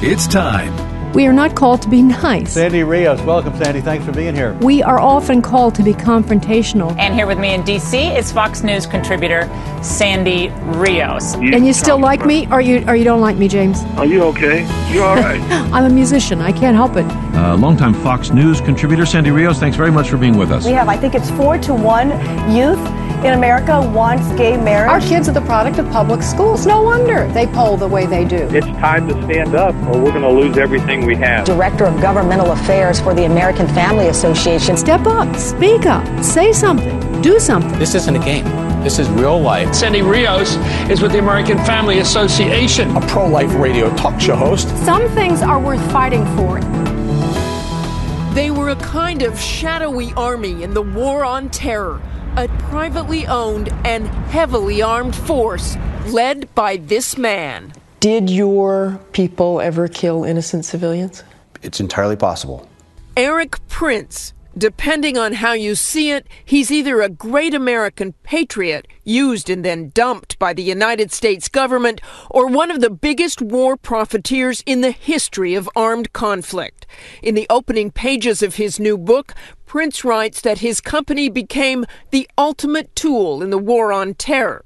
It's time. We are not called to be nice. Sandy Rios, welcome, Sandy. Thanks for being here. We are often called to be confrontational. And here with me in D.C. is Fox News contributor Sandy Rios. And you still like me, or you don't like me, James? Are you okay? You're all right. I'm a musician. I can't help it. Longtime Fox News contributor Sandy Rios, thanks very much for being with us. We have, I think it's 4-to-1 youth in America wants gay marriage. Our kids are the product of public schools. No wonder they poll the way they do. It's time to stand up or we're going to lose everything we have. Director of Governmental Affairs for the American Family Association. Step up, speak up, say something, do something. This isn't a game. This is real life. Sandy Rios is with the American Family Association. A pro-life radio talk show host. Some things are worth fighting for. They were a kind of shadowy army in the war on terror, a privately owned and heavily armed force led by this man. Did your people ever kill innocent civilians? It's entirely possible. Erik Prince. Depending on how you see it, he's either a great American patriot, used and then dumped by the United States government, or one of the biggest war profiteers in the history of armed conflict. In the opening pages of his new book, Prince writes that his company became the ultimate tool in the war on terror.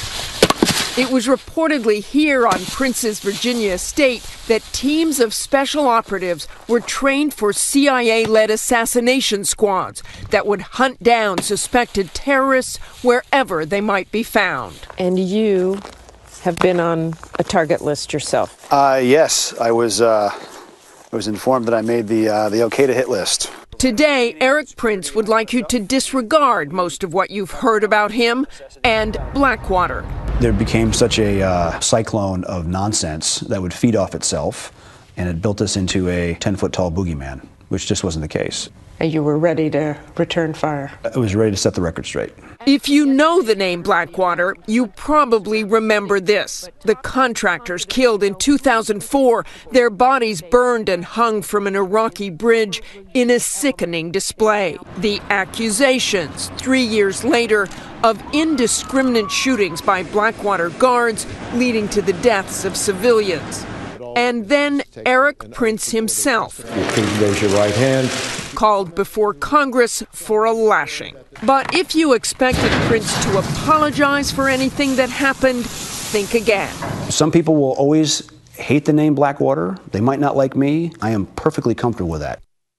It was reportedly here on Prince's Virginia estate that teams of special operatives were trained for CIA-led assassination squads that would hunt down suspected terrorists wherever they might be found. And you have been on a target list yourself? Yes, I was informed that I made the okay to hit list. Today, Erik Prince would like you to disregard most of what you've heard about him and Blackwater. There became such a cyclone of nonsense that would feed off itself, and it built us into a 10-foot-tall boogeyman, which just wasn't the case. And you were ready to return fire? I was ready to set the record straight. If you know the name Blackwater, you probably remember this. The contractors killed in 2004, their bodies burned and hung from an Iraqi bridge in a sickening display. The accusations, 3 years later, of indiscriminate shootings by Blackwater guards leading to the deaths of civilians. And then Erik Prince himself. Please raise your right hand. Called before Congress for a lashing. But if you expected Prince to apologize for anything that happened, think again. Some people will always hate the name Blackwater. They might not like me. I am perfectly comfortable with that.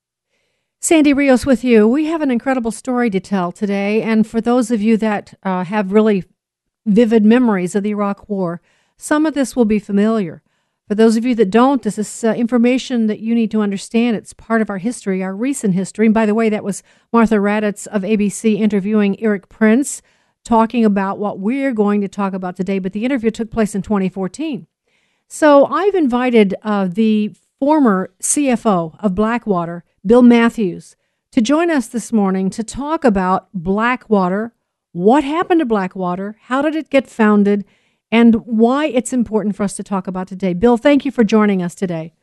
Sandy Rios with you. We have an incredible story to tell today. And for those of you that have really vivid memories of the Iraq War, some of this will be familiar. For those of you that don't, this is information that you need to understand. It's part of our history, our recent history. And by the way, that was Martha Raddatz of ABC interviewing Erik Prince, talking about what we're going to talk about today. But the interview took place in 2014. So I've invited the former CFO of Blackwater, Bill Matthews, to join us this morning to talk about Blackwater, what happened to Blackwater, how did it get founded, and why it's important for us to talk about today. Bill, thank you for joining us today.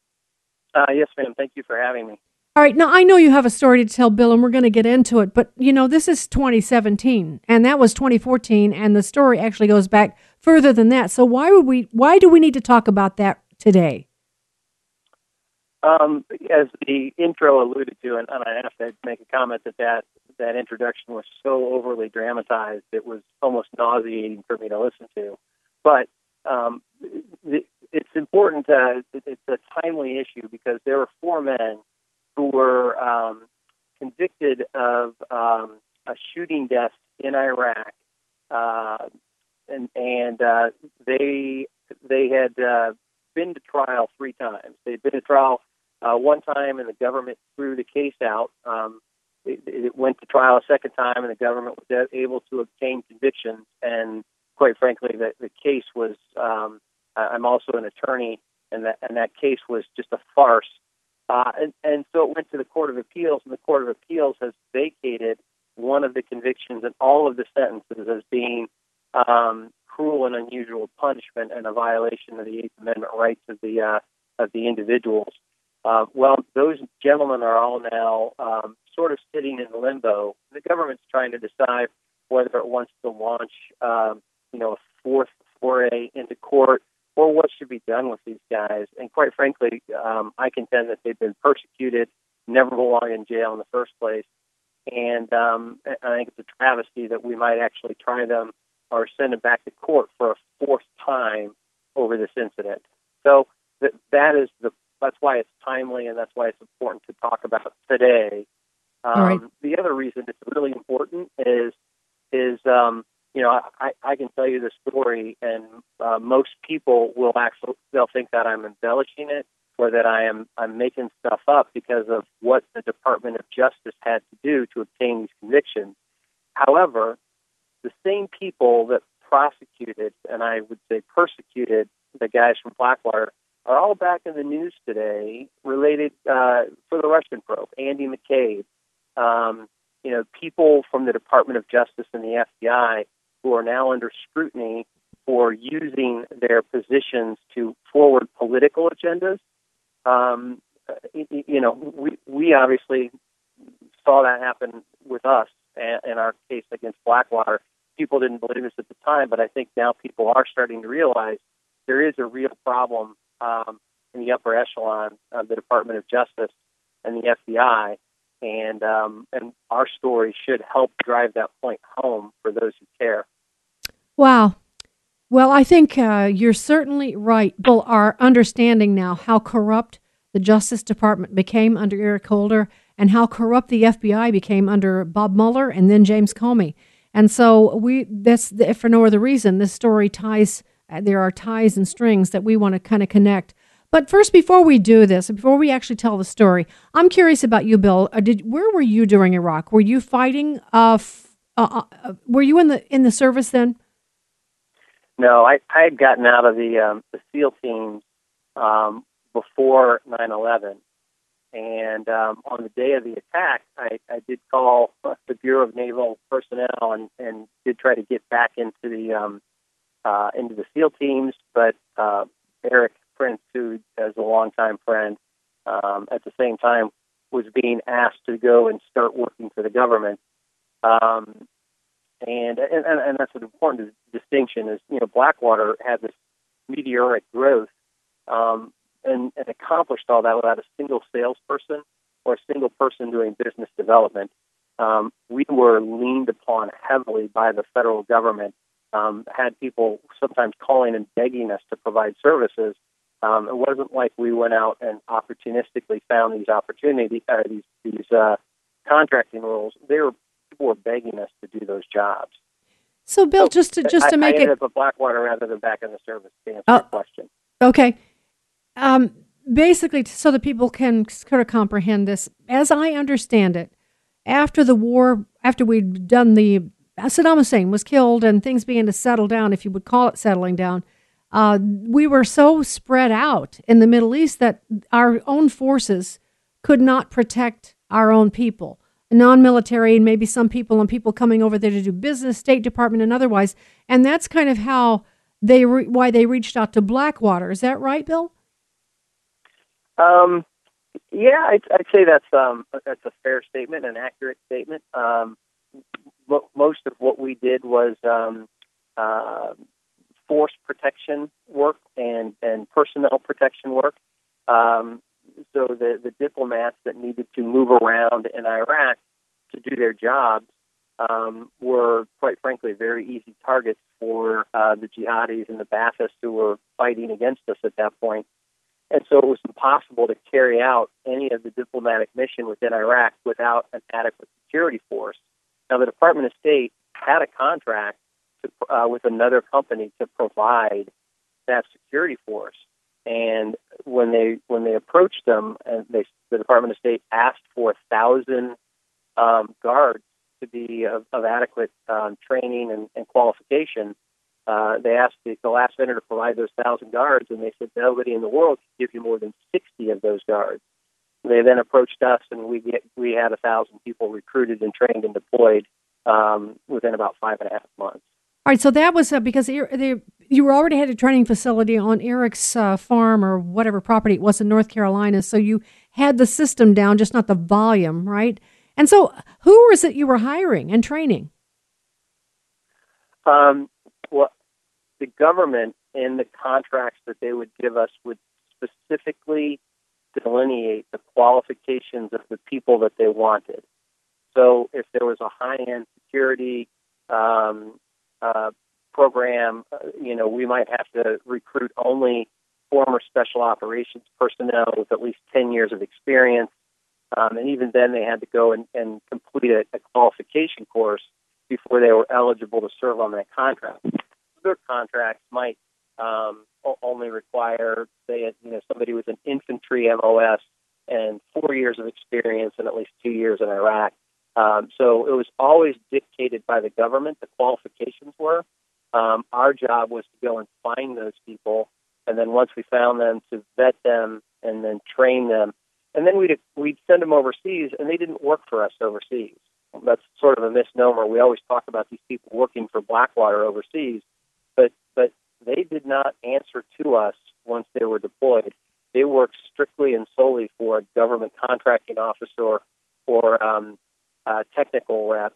Yes, ma'am. Thank you for having me. All right. Now, I know you have a story to tell, Bill, and we're going to get into it. But, you know, this is 2017, and that was 2014, and the story actually goes back further than that. So why do we need to talk about that today? As the intro alluded to, and I have to make a comment that introduction was so overly dramatized, it was almost nauseating for me to listen to. But it's important, it's a timely issue because there were four men who were convicted of a shooting death in Iraq, and they had been to trial 3 times. They'd been to trial one time, and the government threw the case out. It went to trial a second time, and the government was able to obtain convictions. And quite frankly, the case was. I'm also an attorney, and that case was just a farce. And so it went to the Court of Appeals, and the Court of Appeals has vacated one of the convictions and all of the sentences as being cruel and unusual punishment and a violation of the Eighth Amendment rights of the individuals. Well, those gentlemen are all now sort of sitting in limbo. The government's trying to decide whether it wants to launch, a fourth foray into court or what should be done with these guys. And quite frankly, I contend that they've been persecuted, never belong in jail in the first place. And I think it's a travesty that we might actually try them or send them back to court for a fourth time over this incident. So that's why it's timely, and that's why it's important to talk about today. Right. The other reason it's really important is I can tell you the story, and most people they'll think that I'm embellishing it or that I'm making stuff up because of what the Department of Justice had to do to obtain these convictions. However, the same people that prosecuted, and I would say persecuted, the guys from Blackwater are all back in the news today related for the Russian probe. Andy McCabe, people from the Department of Justice and the FBI who are now under scrutiny for using their positions to forward political agendas. We obviously saw that happen with us in our case against Blackwater. People didn't believe us at the time, but I think now people are starting to realize there is a real problem in the upper echelon of the Department of Justice and the FBI, and our story should help drive that point home for those who care. Wow. Well, I think you're certainly right. People are understanding now how corrupt the Justice Department became under Eric Holder and how corrupt the FBI became under Bob Mueller and then James Comey. And so that's for no other reason, this story there are ties and strings that we want to kind of connect. But first, before we do this, before we actually tell the story, I'm curious about you, Bill. Where were you during Iraq? Were you fighting? Were you in the service then? No, I had gotten out of the SEAL teams before 9/11, and on the day of the attack, I did call the Bureau of Naval Personnel and did try to get back into the SEAL teams, but Eric Prince, who is a longtime friend, at the same time was being asked to go and start working for the government. And that's an important distinction is, Blackwater had this meteoric growth and accomplished all that without a single salesperson or a single person doing business development. We were leaned upon heavily by the federal government, had people sometimes calling and begging us to provide services. It wasn't like we went out and opportunistically found these opportunities, these contracting roles. People were begging us to do those jobs. So, Bill, just to make I ended up at Blackwater rather than back in the service to answer your question. Okay. Basically, so that people can sort of comprehend this, as I understand it, after the war, after we'd done Saddam Hussein was killed and things began to settle down, if you would call it settling down, we were so spread out in the Middle East that our own forces could not protect our own people. Non-military and maybe some people and people coming over there to do business, State Department and otherwise. And that's kind of how why they reached out to Blackwater. Is that right, Bill? Yeah, I'd say that's a fair statement, an accurate statement. Most of what we did was force protection work and personnel protection work. So the diplomats that needed to move around in Iraq to do their jobs were, quite frankly, very easy targets for the jihadis and the Baathists who were fighting against us at that point. And so it was impossible to carry out any of the diplomatic mission within Iraq without an adequate security force. Now, the Department of State had a contract with another company to provide that security force. And when they approached them, and the Department of State asked for 1,000 guards to be of adequate training and qualification, they asked the last vendor to provide those 1,000 guards, and they said nobody in the world could give you more than 60 of those guards. They then approached us, and we had 1,000 people recruited and trained and deployed within about 5.5 months. All right, so that was because you already had a training facility on Eric's farm or whatever property it was in North Carolina, so you had the system down, just not the volume, right? And so who was it you were hiring and training? Well, the government in the contracts that they would give us would specifically delineate the qualifications of the people that they wanted. So if there was a high-end security program, we might have to recruit only former special operations personnel with at least 10 years of experience. And even then, they had to go and complete a qualification course before they were eligible to serve on that contract. Other contracts might only require, say, somebody with an infantry MOS and 4 years of experience and at least 2 years in Iraq. So it was always dictated by the government, the qualifications were. Our job was to go and find those people, and then once we found them, to vet them and then train them. And then we'd send them overseas, and they didn't work for us overseas. That's sort of a misnomer. We always talk about these people working for Blackwater overseas, but they did not answer to us once they were deployed. They worked strictly and solely for a government contracting officer or technical rep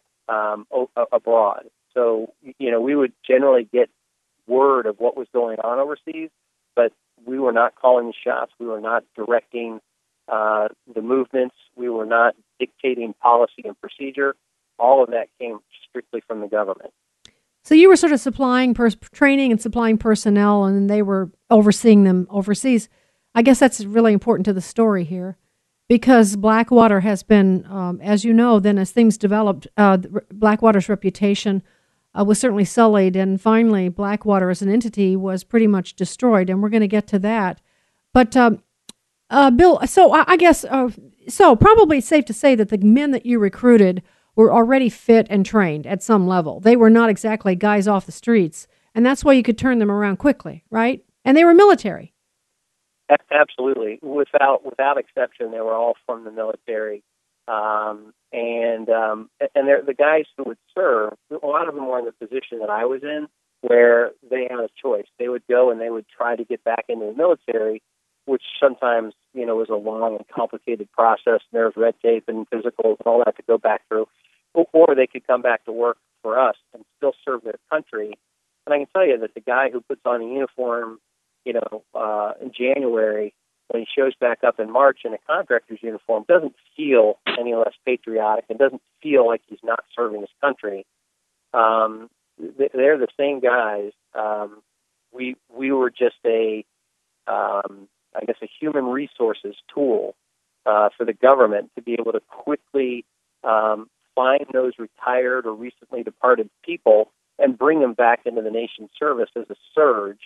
abroad. So, we would generally get word of what was going on overseas, but we were not calling the shots. We were not directing the movements. We were not dictating policy and procedure. All of that came strictly from the government. So you were sort of supplying training and supplying personnel, and they were overseeing them overseas. I guess that's really important to the story here, because Blackwater has been, as you know, then as things developed, Blackwater's reputation was certainly sullied, and finally Blackwater as an entity was pretty much destroyed, and we're going to get to that. But Bill, so I guess, so probably it's safe to say that the men that you recruited were already fit and trained at some level. They were not exactly guys off the streets, and that's why you could turn them around quickly, right? And they were military. Absolutely. Without exception, they were all from the military. And they're the guys who would serve, a lot of them were in the position that I was in, where they had a choice. They would go and they would try to get back into the military, which sometimes, was a long and complicated process. And there's red tape and physicals and all that to go back through. Or they could come back to work for us and still serve their country. And I can tell you that the guy who puts on a uniform, in January, when he shows back up in March in a contractor's uniform, doesn't feel any less patriotic and doesn't feel like he's not serving his country. They're the same guys. We were just a human resources tool for the government to be able to quickly find those retired or recently departed people and bring them back into the nation's service as a surge,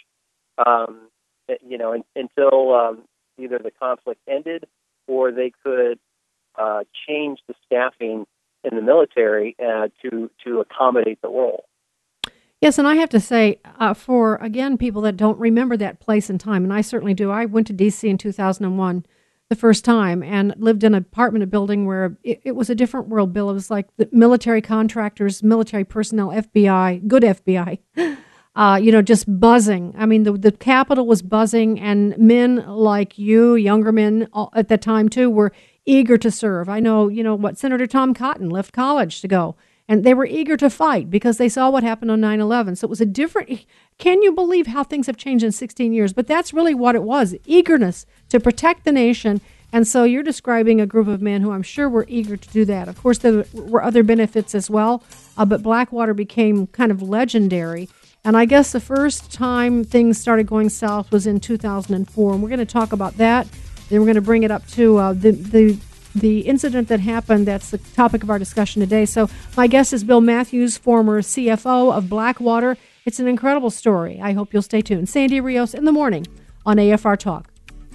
until either the conflict ended or they could change the staffing in the military to accommodate the role. Yes, and I have to say, for, again, people that don't remember that place and time, and I certainly do, I went to D.C. in 2001 the first time and lived in an apartment building where it was a different world, Bill. It was like the military contractors, military personnel, FBI, good FBI, just buzzing. I mean, the Capitol was buzzing, and men like you, younger men at that time too, were eager to serve. I know, Senator Tom Cotton left college to go. And they were eager to fight because they saw what happened on 9/11. So it was a different, can you believe how things have changed in 16 years? But that's really what it was, eagerness to protect the nation. And so you're describing a group of men who I'm sure were eager to do that. Of course, there were other benefits as well, but Blackwater became kind of legendary. And I guess the first time things started going south was in 2004. And we're going to talk about that. Then we're going to bring it up to the incident that happened. That's the topic of our discussion today. So my guest is Bill Matthews, former CFO of Blackwater. It's an incredible story. I hope you'll stay tuned. Sandy Rios in the morning on AFR Talk.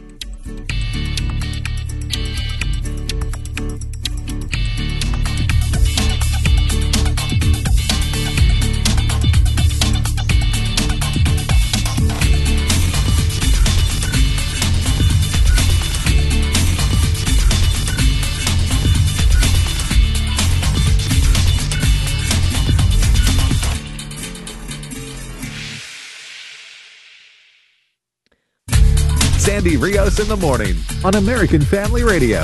Sandy Rios in the morning on American Family Radio.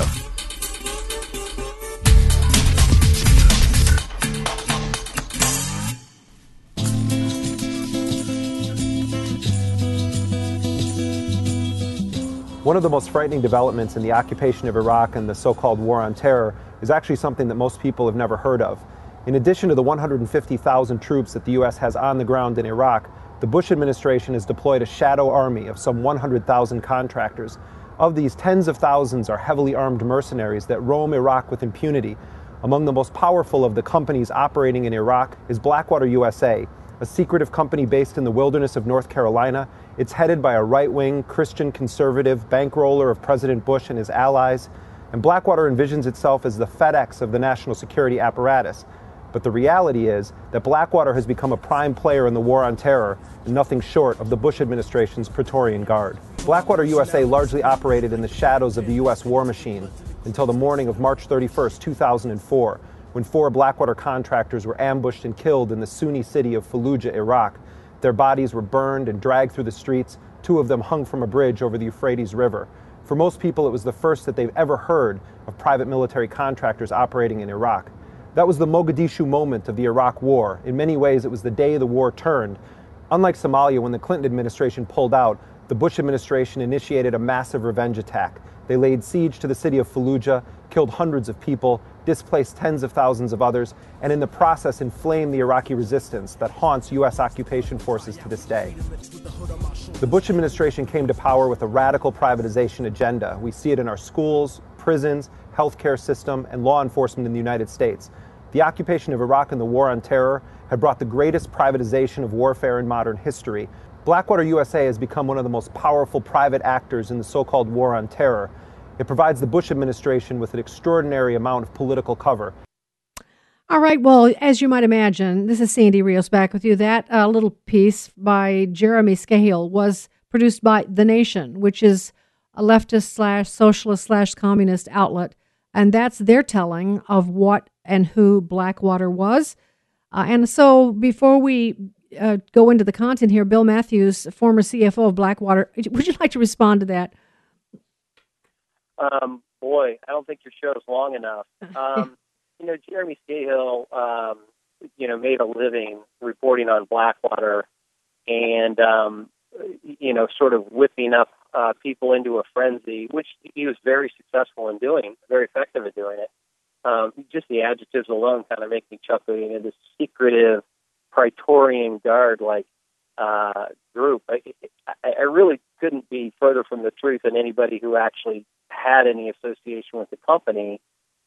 One of the most frightening developments in the occupation of Iraq and the so-called war on terror is actually something that most people have never heard of. In addition to the 150,000 troops that the U.S. has on the ground in Iraq, the Bush administration has deployed a shadow army of some 100,000 contractors. Of these, tens of thousands are heavily armed mercenaries that roam Iraq with impunity. Among the most powerful of the companies operating in Iraq is Blackwater USA, a secretive company based in the wilderness of North Carolina. It's headed by a right-wing, Christian conservative bankroller of President Bush and his allies. And Blackwater envisions itself as the FedEx of the national security apparatus. But the reality is that Blackwater has become a prime player in the war on terror and nothing short of the Bush administration's Praetorian Guard. Blackwater USA largely operated in the shadows of the U.S. war machine until the morning of March 31st, 2004, when 4 Blackwater contractors were ambushed and killed in the Sunni city of Fallujah, Iraq. Their bodies were burned and dragged through the streets, 2 of them hung from a bridge over the Euphrates River. For most people, it was the first that they've ever heard of private military contractors operating in Iraq. That was the Mogadishu moment of the Iraq War. In many ways, it was the day the war turned. Unlike Somalia, when the Clinton administration pulled out, the Bush administration initiated a massive revenge attack. They laid siege to the city of Fallujah, killed hundreds of people, displaced tens of thousands of others, and in the process inflamed the Iraqi resistance that haunts U.S. occupation forces to this day. The Bush administration came to power with a radical privatization agenda. We see it in our schools, prisons, healthcare system, and law enforcement in the United States. The occupation of Iraq and the war on terror had brought the greatest privatization of warfare in modern history. Blackwater USA has become one of the most powerful private actors in the so-called war on terror. It provides the Bush administration with an extraordinary amount of political cover. All right, well, as you might imagine, this is Sandy Rios back with you. That little piece by Jeremy Scahill was produced by The Nation, which is a leftist/socialist/communist outlet. And that's their telling of what and who Blackwater was. And so before we go into the content here, Bill Matthews, former CFO of Blackwater, would you like to respond to that? Boy, I don't think your show's long enough. Jeremy Scahill, made a living reporting on Blackwater and, sort of whipping up people into a frenzy, which he was very successful in doing, very effective at doing it. Just the adjectives alone kind of make me chuckle. This secretive Praetorian Guard-like group. I really couldn't be further from the truth than anybody who actually had any association with the company.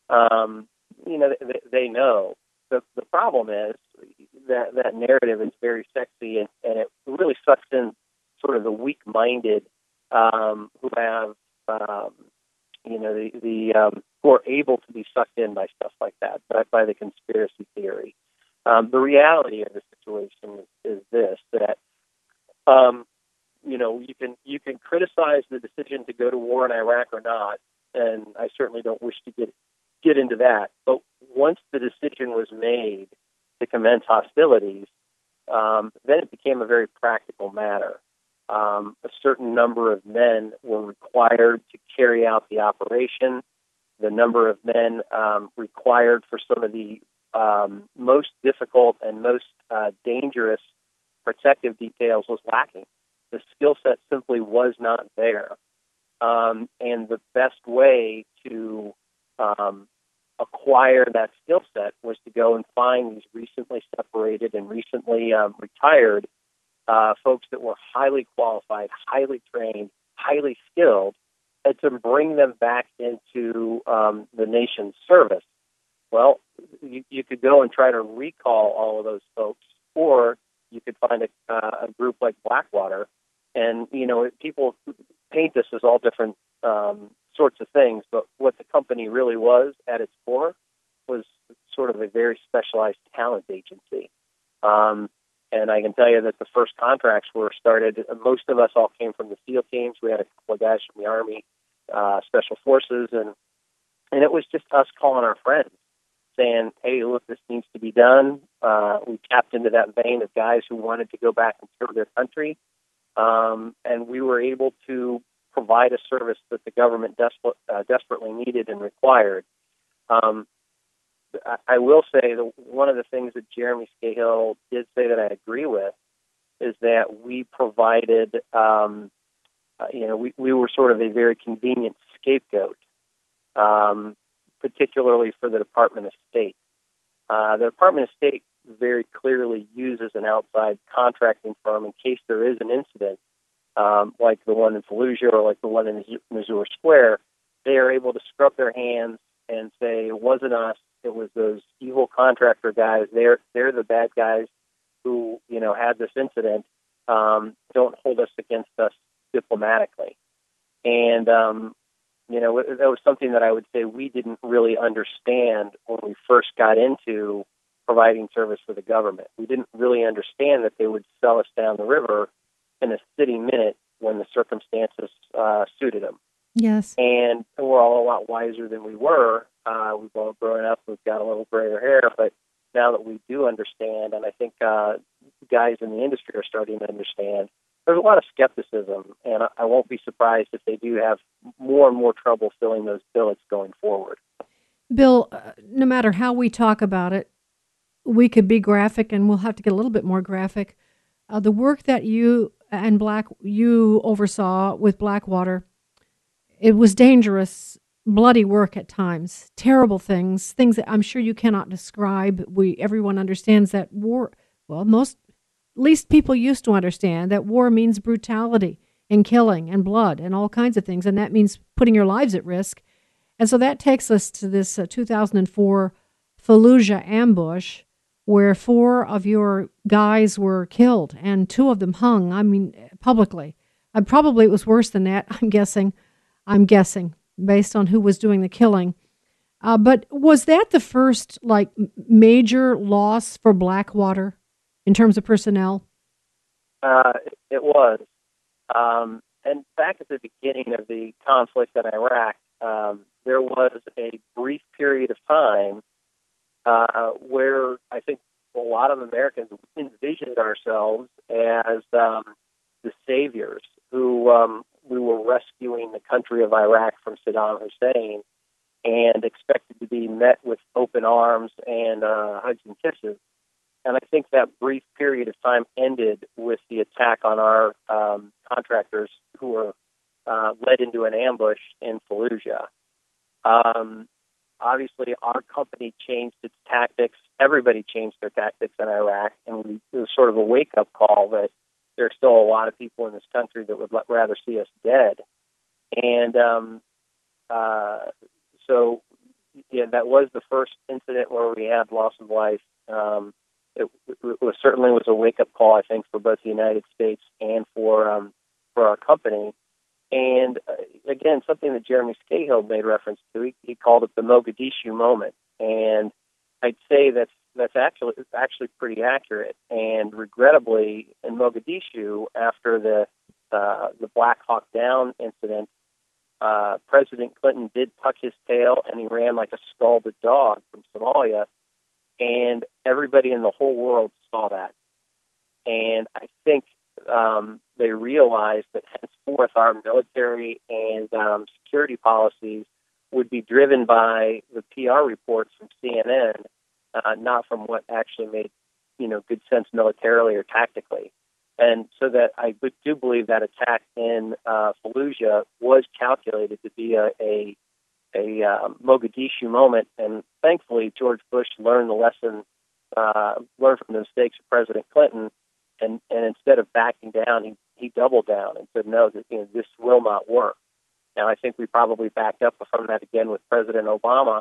They know. The problem is that narrative is very sexy and it really sucks in sort of the weak-minded who have, who are able to be sucked in by stuff like that, by the conspiracy theory. The reality of the situation is this, that, you can criticize the decision to go to war in Iraq or not, and I certainly don't wish to get into that. But once the decision was made to commence hostilities, then it became a very practical matter. A certain number of men were required to carry out the operation. The number of men required for some of the most difficult and most dangerous protective details was lacking. The skill set simply was not there. And the best way to acquire that skill set was to go and find these recently separated and recently retired folks that were highly qualified, highly trained, highly skilled, and to bring them back into the nation's service. Well, you could go and try to recall all of those folks, or you could find a group like Blackwater. And, people paint this as all different sorts of things, but what the company really was at its core was sort of a very specialized talent agency. And I can tell you that the first contracts were started, most of us all came from the SEAL teams. We had a couple of guys from the Army, Special Forces, and it was just us calling our friends, saying, hey, look, this needs to be done. We tapped into that vein of guys who wanted to go back and serve their country, and we were able to provide a service that the government desperately needed and required. I will say that one of the things that Jeremy Scahill did say that I agree with is that we provided we were sort of a very convenient scapegoat, particularly for the Department of State. The Department of State very clearly uses an outside contracting firm in case there is an incident, like the one in Fallujah or like the one in Nisour Square. They are able to scrub their hands and say, it wasn't us, it was those evil contractor guys. They're the bad guys who, had this incident. Don't hold us against us diplomatically. And, that was something that I would say we didn't really understand when we first got into providing service for the government. We didn't really understand that they would sell us down the river in a city minute when the circumstances suited them. Yes. And we're all a lot wiser than we were. We've all grown up. We've got a little grayer hair. But now that we do understand, and I think guys in the industry are starting to understand, there's a lot of skepticism. And I won't be surprised if they do have more and more trouble filling those billets going forward. Bill, no matter how we talk about it, we could be graphic, and we'll have to get a little bit more graphic. The work that you oversaw with Blackwater, it was dangerous, bloody work at times, terrible things that I'm sure you cannot describe. Everyone understands that war, at least people used to understand that war means brutality and killing and blood and all kinds of things, and that means putting your lives at risk. And so that takes us to this 2004 Fallujah ambush, where 4 of your guys were killed and 2 of them hung, publicly. Probably it was worse than that, I'm guessing, based on who was doing the killing. But was that the first, major loss for Blackwater in terms of personnel? It was. And back at the beginning of the conflict in Iraq, there was a brief period of time where I think a lot of Americans envisioned ourselves as the saviors who we were rescuing the country of Iraq from Saddam Hussein, and expected to be met with open arms and hugs and kisses. And I think that brief period of time ended with the attack on our contractors who were led into an ambush in Fallujah. Obviously, our company changed its tactics. Everybody changed their tactics in Iraq, and it was sort of a wake-up call that there's still a lot of people in this country that would rather see us dead. And so, that was the first incident where we had loss of life. It certainly was a wake-up call, I think, for both the United States and for our company. And again, something that Jeremy Scahill made reference to, he called it the Mogadishu moment. And I'd say that's actually pretty accurate. And regrettably, in Mogadishu, after the Black Hawk Down incident, President Clinton did tuck his tail, and he ran like a scalded dog from Somalia. And everybody in the whole world saw that. And I think they realized that henceforth our military and security policies would be driven by the PR reports from CNN, not from what actually made good sense militarily or tactically. And so that I do believe that attack in Fallujah was calculated to be a Mogadishu moment, and thankfully George Bush learned the lesson, learned from the mistakes of President Clinton, and instead of backing down, he doubled down and said, no, this will not work. Now, I think we probably backed up from that again with President Obama,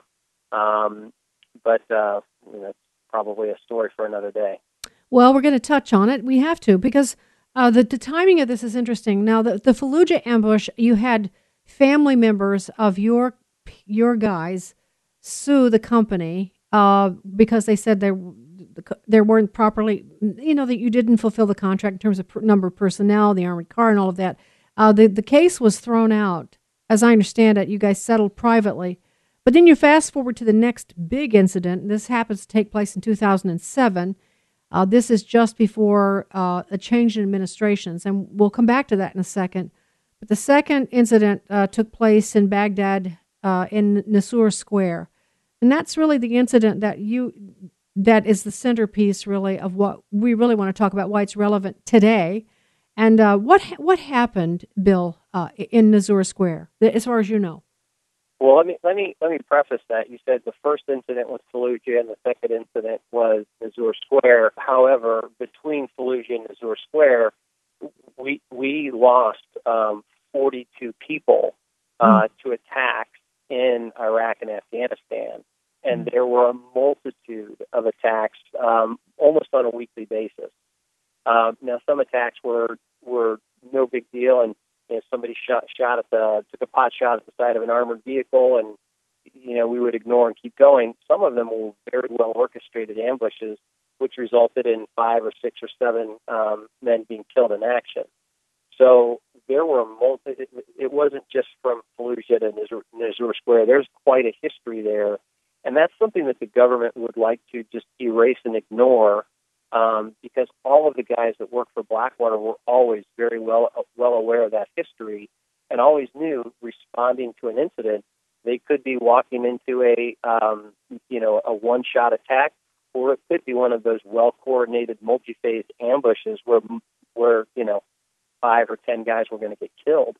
but it's probably a story for another day. Well, we're going to touch on it. We have to, because the timing of this is interesting. Now, the Fallujah ambush, you had family members of your guys sue the company because they said there weren't properly, that you didn't fulfill the contract in terms of number of personnel, the armored car, and all of that. The case was thrown out. As I understand it, you guys settled privately. But then you fast forward to the next big incident. This happens to take place in 2007. This is just before a change in administrations, and we'll come back to that in a second. But the second incident took place in Baghdad in Nisour Square. And that's really the incident that is the centerpiece, really, of what we really want to talk about, why it's relevant today. And what happened, Bill, in Nisour Square, as far as you know? Well, let me preface that. You said the first incident was Fallujah and the second incident was Nisour Square. However, between Fallujah and Nisour Square, we lost 42 people to attacks in Iraq and Afghanistan, and there were a multitude of attacks almost on a weekly basis. Now, some attacks were no big deal, and somebody took a pot shot at the side of an armored vehicle, and we would ignore and keep going. Some of them were very well orchestrated ambushes, which resulted in 5 or 6 or 7 men being killed in action. So there were it wasn't just from Fallujah to Nisour Square. There's quite a history there, and that's something that the government would like to just erase and ignore. Because all of the guys that work for Blackwater were always very well aware of that history, and always knew, responding to an incident, they could be walking into a one-shot attack, or it could be one of those well-coordinated, multi-phased ambushes where 5 or 10 guys were going to get killed.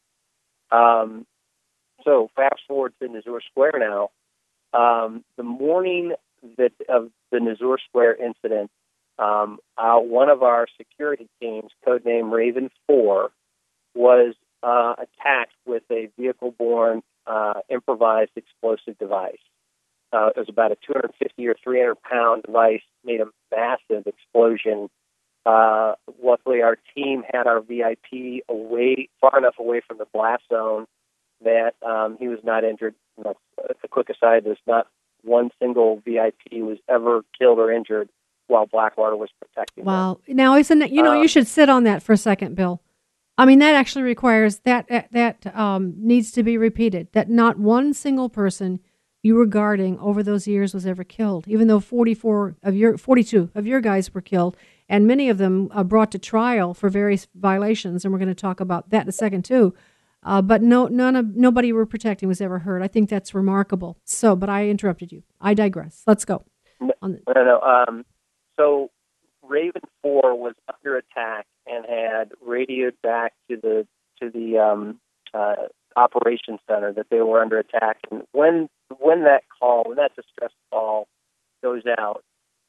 So fast forward to Nisour Square now. The morning of the Nisour Square incident, one of our security teams, codenamed Raven 4, was attacked with a vehicle-borne improvised explosive device. It was about a 250 or 300-pound device, made a massive explosion. Luckily, our team had our VIP far enough away from the blast zone that he was not injured. A quick aside, there's not one single VIP was ever killed or injured while Blackwater was protecting them. Wow. Now, isn't it, you should sit on that for a second, Bill. I mean, that actually requires, that needs to be repeated, that not one single person you were guarding over those years was ever killed, even though 42 of your guys were killed, and many of them brought to trial for various violations, and we're going to talk about that in a second, too. But nobody you were protecting was ever hurt. I think that's remarkable. So, but I interrupted you. I digress. Let's go. No. So Raven 4 was under attack and had radioed back to the operations center that they were under attack. And when that distress call goes out,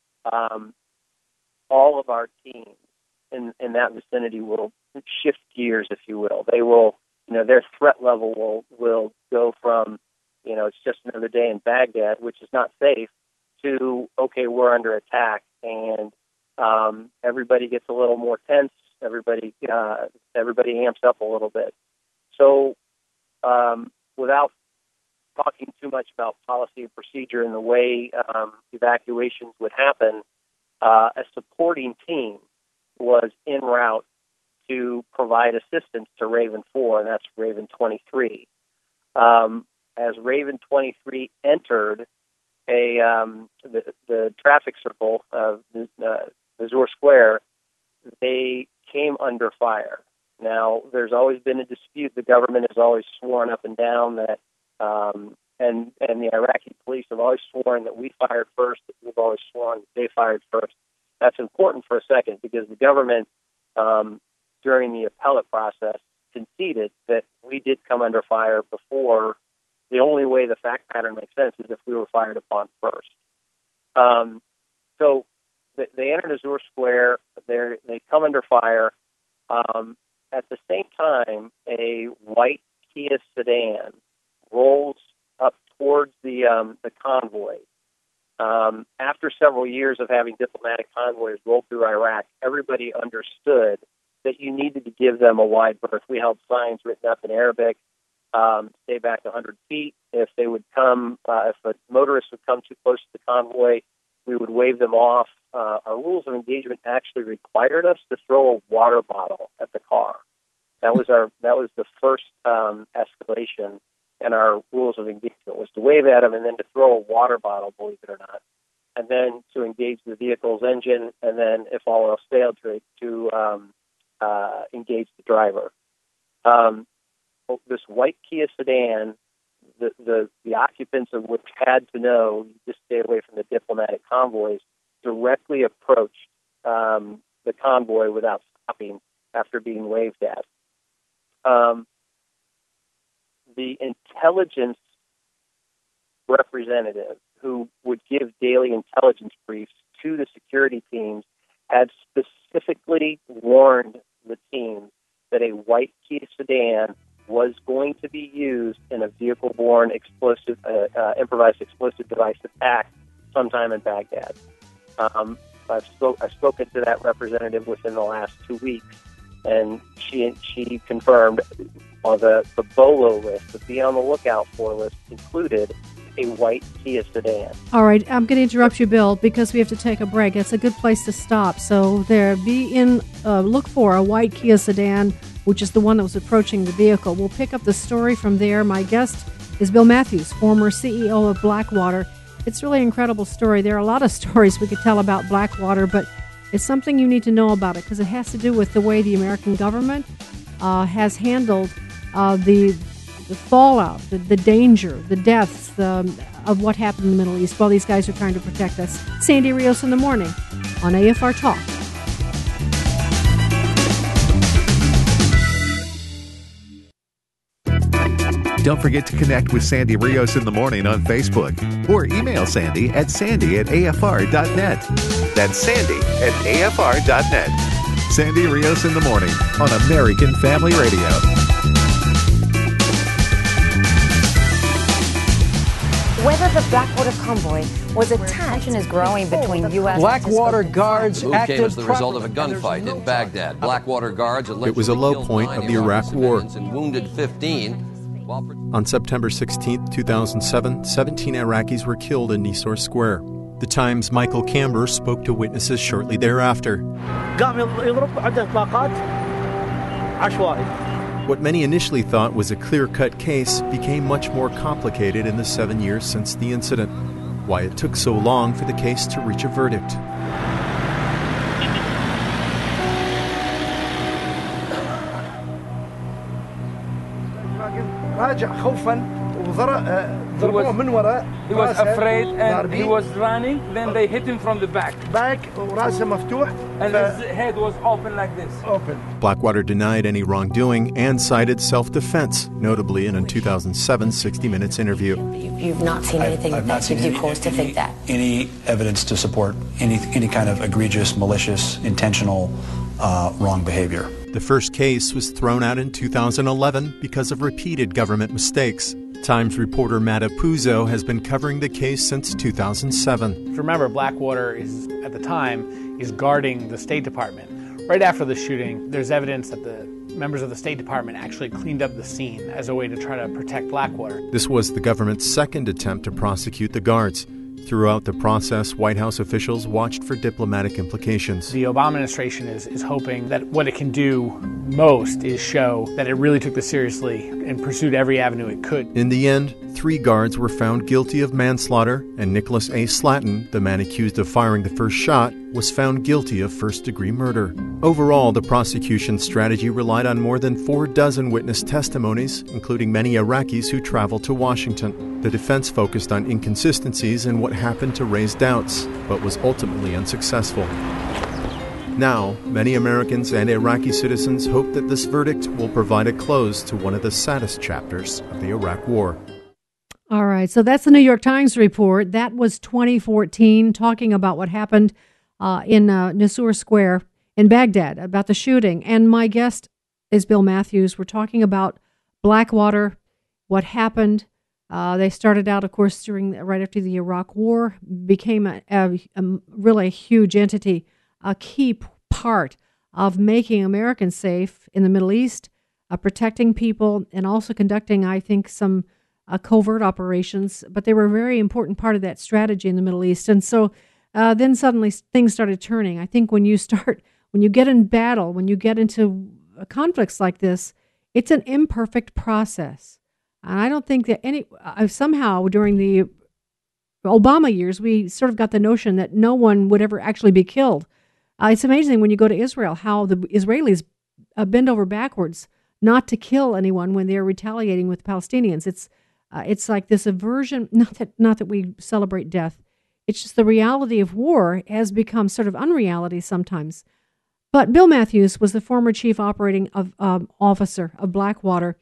all of our teams in that vicinity will shift gears, if you will. They will, their threat level will go from, it's just another day in Baghdad, which is not safe, to, okay, we're under attack. And everybody gets a little more tense. Everybody amps up a little bit. So, without talking too much about policy and procedure and the way evacuations would happen, a supporting team was en route to provide assistance to Raven 4, and that's Raven 23. As Raven 23 entered the traffic circle of Nisour Square, they came under fire. Now, there's always been a dispute. The government has always sworn up and down that, and the Iraqi police have always sworn that we fired first. We've always sworn they fired first. That's important for a second because the government, during the appellate process, conceded that we did come under fire before. The only way the fact pattern makes sense is if we were fired upon first. So they enter Nisour Square. They come under fire. At the same time, a white Kia sedan rolls up towards the convoy. After several years of having diplomatic convoys roll through Iraq, everybody understood that you needed to give them a wide berth. We held signs written up in Arabic. Stay back 100 feet. If they would come, if a motorist would come too close to the convoy, we would wave them off. Our rules of engagement actually required us to throw a water bottle at the car. That was the first escalation in our rules of engagement, was to wave at them and then to throw a water bottle, believe it or not, and then to engage the vehicle's engine, and then, if all else failed, to engage the driver. This white Kia sedan, the occupants of which had to know, just stay away from the diplomatic convoys, directly approached the convoy without stopping after being waved at. the intelligence representative who would give daily intelligence briefs to the security teams had specifically warned the team that a white Kia sedan was going to be used in a vehicle-borne explosive, improvised explosive device attack sometime in Baghdad. I've spoken to that representative within the last 2 weeks, and she confirmed on the BOLO list, the Be on the Lookout For list, included a white Kia sedan. All right, I'm going to interrupt you, Bill, because we have to take a break. It's a good place to stop. So look for a white Kia sedan, which is the one that was approaching the vehicle. We'll pick up the story from there. My guest is Bill Matthews, former CEO of Blackwater. It's really an incredible story. There are a lot of stories we could tell about Blackwater, but it's something you need to know about it because it has to do with the way the American government has handled the fallout, the danger, the deaths of what happened in the Middle East while these guys are trying to protect us. Sandy Rios in the morning on AFR Talk. Don't forget to connect with Sandy Rios in the morning on Facebook or email Sandy at sandy@afr.net. That's sandy@afr.net. Sandy Rios in the morning on American Family Radio. Whether the Blackwater convoy was attacked. Tension is growing between U.S. Blackwater guards came as the result of a gunfight in Baghdad. Blackwater guards allegedly It was a low point of the Iraq War. And wounded 15. On September 16, 2007, 17 Iraqis were killed in Nisour Square. The Times' Michael Camber spoke to witnesses shortly thereafter. What many initially thought was a clear-cut case became much more complicated in the 7 years since the incident. Why it took so long for the case to reach a verdict. He was afraid and he was running. Then they hit him from the back. And his head was open like this. Blackwater denied any wrongdoing and cited self-defense, notably in a 2007 60 Minutes interview. You've not seen anything that gives you cause to think that? Any evidence to support any kind of egregious, malicious, intentional wrong behavior. The first case was thrown out in 2011 because of repeated government mistakes. Times reporter Matt Apuzzo has been covering the case since 2007. Remember, Blackwater is guarding the State Department. Right after the shooting, there's evidence that the members of the State Department actually cleaned up the scene as a way to try to protect Blackwater. This was the government's second attempt to prosecute the guards. Throughout the process, White House officials watched for diplomatic implications. The Obama administration is hoping that what it can do most is show that it really took this seriously and pursued every avenue it could. In the end, 3 guards were found guilty of manslaughter, and Nicholas A. Slatton, the man accused of firing the first shot, was found guilty of first-degree murder. Overall, the prosecution's strategy relied on more than 4 dozen witness testimonies, including many Iraqis who traveled to Washington. The defense focused on inconsistencies in what happened to raise doubts, but was ultimately unsuccessful. Now, many Americans and Iraqi citizens hope that this verdict will provide a close to one of the saddest chapters of the Iraq War. All right, so that's the New York Times report. That was 2014, talking about what happened in Nisour Square in Baghdad, about the shooting. And my guest is Bill Matthews. We're talking about Blackwater, what happened. They started out, of course, right after the Iraq War, became a really huge entity, a key part of making Americans safe in the Middle East, protecting people, and also conducting, I think, some covert operations. But they were a very important part of that strategy in the Middle East. And so then suddenly things started turning. I think when you get in battle, when you get into conflicts like this, it's an imperfect process. And I don't think that somehow during the Obama years, we sort of got the notion that no one would ever actually be killed. It's amazing when you go to Israel how the Israelis bend over backwards not to kill anyone when they're retaliating with the Palestinians. It's like this aversion, not that we celebrate death. It's just the reality of war has become sort of unreality sometimes. But Bill Matthews was the former chief operating officer of Blackwater.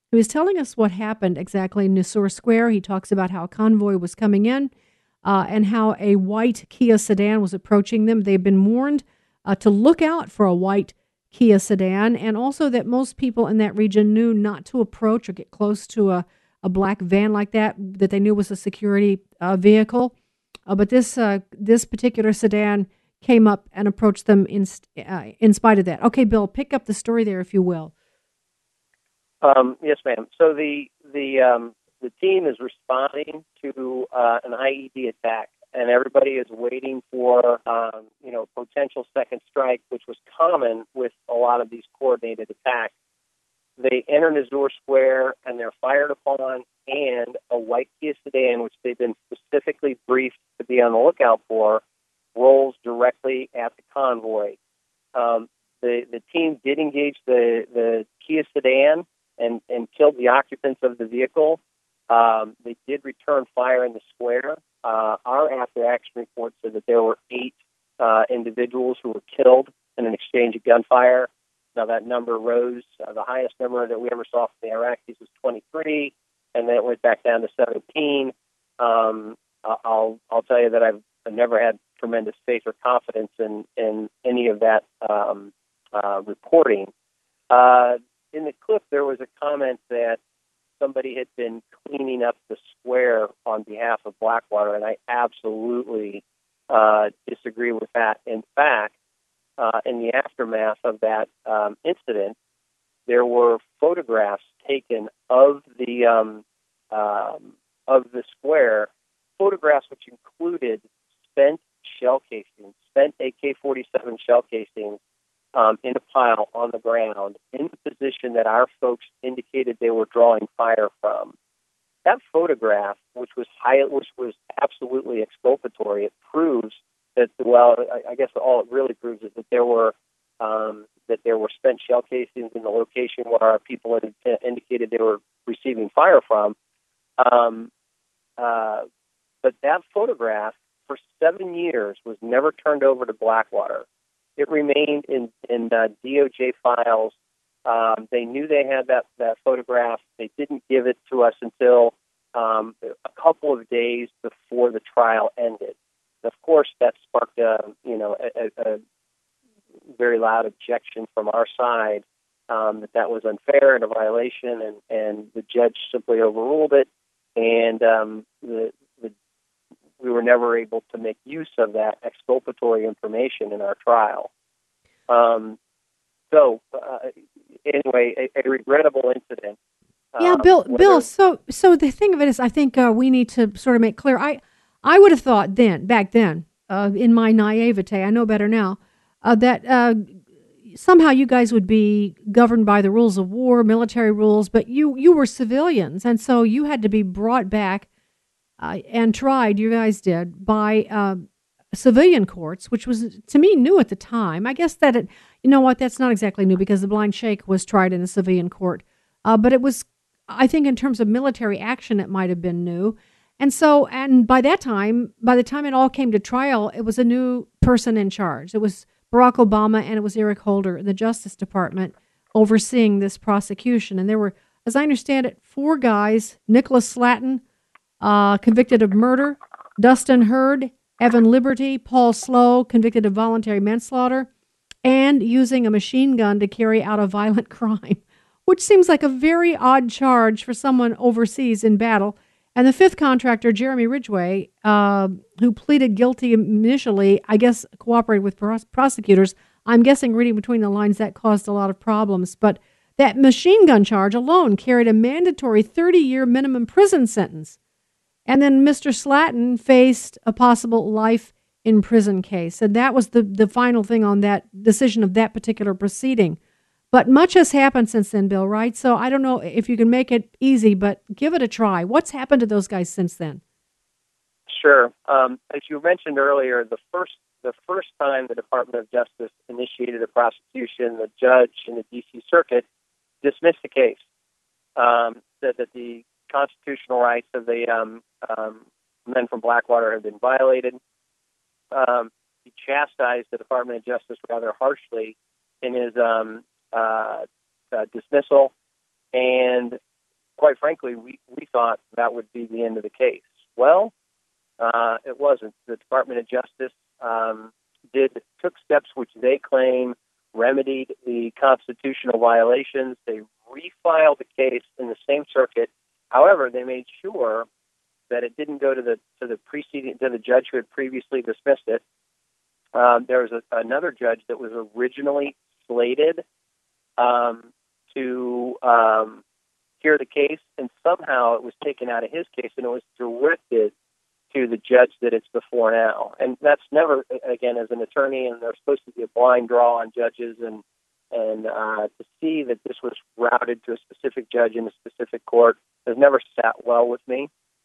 He was telling us what happened exactly in Nisour Square. He talks about how a convoy was coming in and how a white Kia sedan was approaching them. They've been warned to look out for a white Kia sedan, and also that most people in that region knew not to approach or get close to a black van like that they knew was a security vehicle. But this particular sedan came up and approached them in spite of that. Okay, Bill, pick up the story there, if you will. Yes, ma'am. So the team is responding to an IED attack, and everybody is waiting for potential second strike, which was common with a lot of these coordinated attacks. They enter Nisour Square and they're fired upon, and a white Kia sedan, which they've been specifically briefed to be on the lookout for, rolls directly at the convoy. The team did engage the Kia sedan and killed the occupants of the vehicle. They did return fire in the square. Our after-action report said that there were 8 individuals who were killed in an exchange of gunfire. Now that number rose. The highest number that we ever saw from the Iraqis was 23, and then it went back down to 17. I'll tell you that I've never had tremendous faith or confidence in any of that reporting. In the clip, there was a comment that somebody had been cleaning up the square on behalf of Blackwater, and I absolutely disagree with that. In fact, in the aftermath of that incident, there were photographs taken of the square, photographs which included spent shell casings, spent AK-47 shell casings in a pile on the ground in the position that our folks indicated they were drawing fire from. That photograph, which was absolutely exculpatory, it proves that, well, I guess all it really proves is that there were spent shell casings in the location where our people had indicated they were receiving fire from. But that photograph, for 7 years, was never turned over to Blackwater. It remained in DOJ files. They knew they had that photograph. They didn't give it to us until a couple of days before the trial ended. And of course, that sparked a very loud objection from our side that was unfair and a violation, and the judge simply overruled it. And we were never able to make use of that exculpatory information in our trial. Anyway, a regrettable incident. Yeah, Bill. So the thing of it is, I think we need to sort of make clear. I would have thought back then, in my naivete, I know better now, that somehow you guys would be governed by the rules of war, military rules, but you were civilians, and so you had to be brought back and tried, you guys did, by civilian courts, which was, to me, new at the time. I guess that that's not exactly new, because the Blind Sheikh was tried in a civilian court. But it was, I think, in terms of military action, it might have been new. And so, and by the time it all came to trial, it was a new person in charge. It was Barack Obama, and it was Eric Holder, the Justice Department, overseeing this prosecution. And there were, as I understand it, 4 guys: Nicholas Slatton, convicted of murder; Dustin Hurd, Evan Liberty, Paul Slow, convicted of voluntary manslaughter, and using a machine gun to carry out a violent crime, which seems like a very odd charge for someone overseas in battle. And the 5th contractor, Jeremy Ridgway, who pleaded guilty initially, I guess cooperated with prosecutors. I'm guessing, reading between the lines, that caused a lot of problems. But that machine gun charge alone carried a mandatory 30-year minimum prison sentence. And then Mr. Slatton faced a possible life in prison case. And that was the final thing on that decision of that particular proceeding. But much has happened since then, Bill, right? So I don't know if you can make it easy, but give it a try. What's happened to those guys since then? Sure. As you mentioned earlier, the first time the Department of Justice initiated a prosecution, the judge in the D.C. Circuit dismissed the case, said that the constitutional rights of the men from Blackwater had been violated. He chastised the Department of Justice rather harshly in his dismissal, and quite frankly, we thought that would be the end of the case. Well, it wasn't. The Department of Justice took steps which they claim remedied the constitutional violations. They refiled the case in the same circuit. However, they made sure that it didn't go to the judge who had previously dismissed it. There was another judge that was originally slated to hear the case, and somehow it was taken out of his case, and it was directed to the judge that it's before now. And that's never, again, as an attorney, and there's supposed to be a blind draw on judges, and to see that this was routed to a specific judge in a specific court has never sat well with me.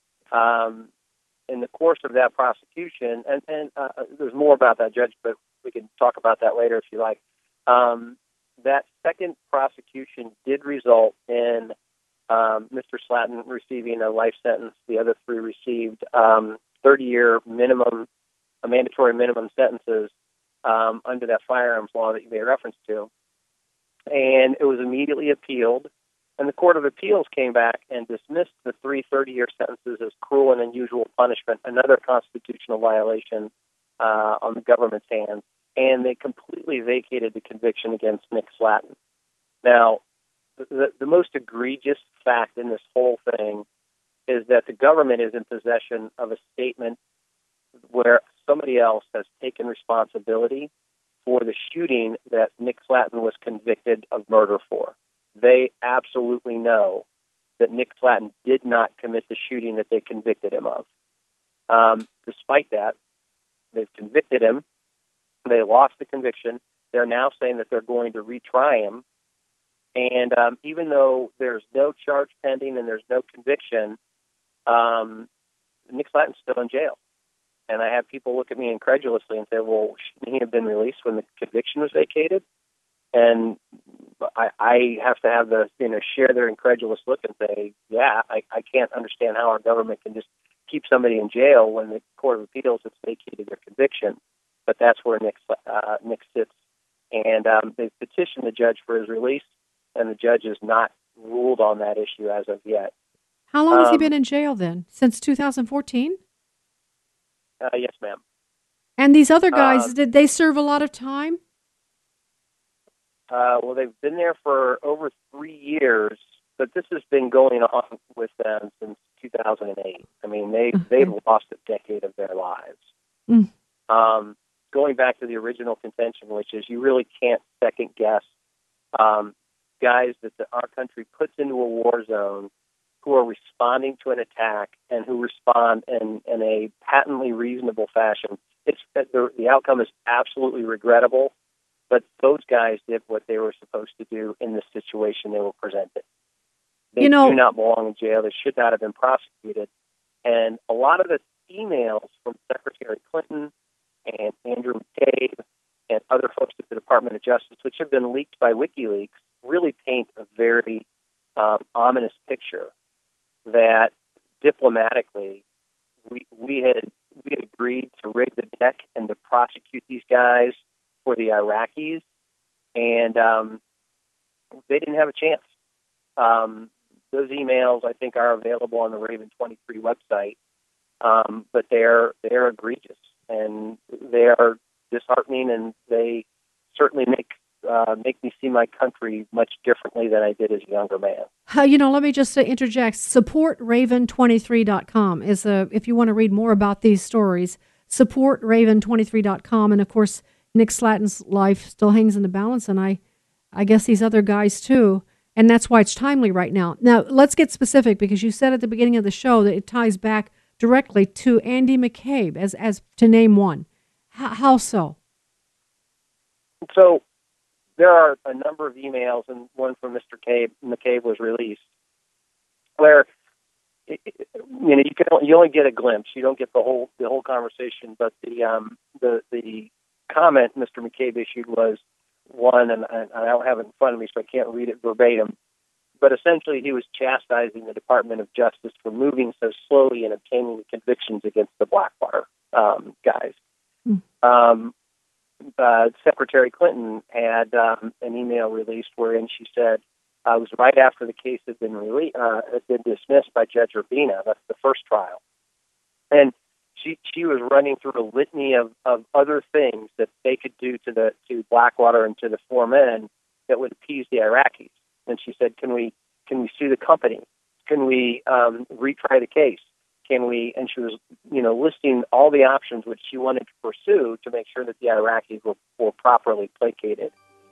In the course of that prosecution, and there's more about that judge, but we can talk about that later if you like. That second prosecution did result in Mr. Slatton receiving a life sentence. The other three received 30-year mandatory minimum sentences under that firearms law that you made reference to. And it was immediately appealed. And the Court of Appeals came back and dismissed the 3 30-year sentences as cruel and unusual punishment, another constitutional violation on the government's hands. And they completely vacated the conviction against Nick Slatton. Now, the most egregious fact in this whole thing is that the government is in possession of a statement where somebody else has taken responsibility for the shooting that Nick Slatton was convicted of murder for. They absolutely know that Nick Slatton did not commit the shooting that they convicted him of. Despite that, they've convicted him. They lost the conviction. They're now saying that they're going to retry him. And even though there's no charge pending and there's no conviction, Nick Slatton's still in jail. And I have people look at me incredulously and say, well, shouldn't he have been released when the conviction was vacated? And I have to have share their incredulous look and say, yeah, I can't understand how our government can just keep somebody in jail when the Court of Appeals has vacated their conviction. But that's where Nick sits. And they've petitioned the judge for his release, and the judge has not ruled on that issue as of yet. How long has he been in jail then? Since 2014? Yes, ma'am. And these other guys, did they serve a lot of time? Well, they've been there for over 3 years, but this has been going on with them since 2008. I mean, they've lost a decade of their lives. Mm. Going back to the original contention, which is you really can't second guess guys that our country puts into a war zone who are responding to an attack and who respond in a patently reasonable fashion. The outcome is absolutely regrettable, but those guys did what they were supposed to do in the situation they were presented. They do not belong in jail. They should not have been prosecuted. And a lot of the emails from Secretary Clinton and Andrew McCabe and other folks at the Department of Justice, which have been leaked by WikiLeaks, really paint a very ominous picture that diplomatically we had agreed to rig the deck and to prosecute these guys for the Iraqis, and they didn't have a chance. Those emails, I think, are available on the Raven 23 website, but they're egregious and they are disheartening, and they certainly make me see my country much differently than I did as a younger man. Let me just interject. SupportRaven23.com is if you want to read more about these stories, SupportRaven23.com. And of course, Nick Slatton's life still hangs in the balance, and I guess these other guys too. And that's why it's timely right now. Now, let's get specific, because you said at the beginning of the show that it ties back directly to Andy McCabe, as to name one. How so? So there are a number of emails, and one from Mr. McCabe was released, where you only get a glimpse. You don't get the whole conversation. But the comment Mr. McCabe issued was one, and I don't have it in front of me, so I can't read it verbatim. But essentially, he was chastising the Department of Justice for moving so slowly and obtaining convictions against the Blackwater guys. Mm. Secretary Clinton had an email released wherein she said, It was right after the case had been dismissed by Judge Urbina. That's the first trial. And she was running through a litany of other things that they could do to Blackwater and to the 4 men that would appease the Iraqis. And she said, can we sue the company? Can we retry the case? Can we? And she was, listing all the options which she wanted to pursue to make sure that the Iraqis were properly placated.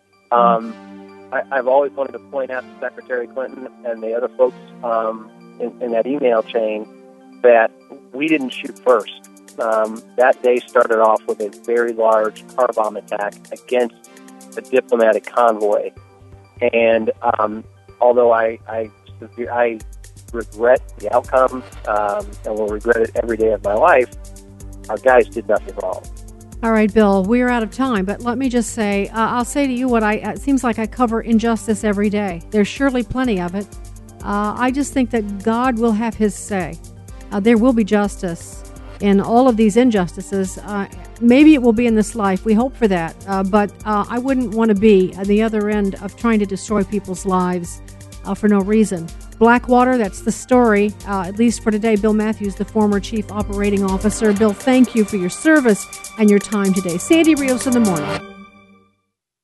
I've always wanted to point out to Secretary Clinton and the other folks in that email chain that we didn't shoot first. That day started off with a very large car bomb attack against a diplomatic convoy. And although I regret the outcome and will regret it every day of my life, our guys did nothing wrong. All right, Bill, we're out of time, but let me just say, I'll say to you it seems like I cover injustice every day. There's surely plenty of it. I just think that God will have his say. There will be justice in all of these injustices. Maybe it will be in this life. We hope for that. But I wouldn't want to be at the other end of trying to destroy people's lives for no reason. Blackwater, that's the story, at least for today. Bill Matthews, the former Chief Operating Officer. Bill, thank you for your service and your time today. Sandy Rios in the Morning.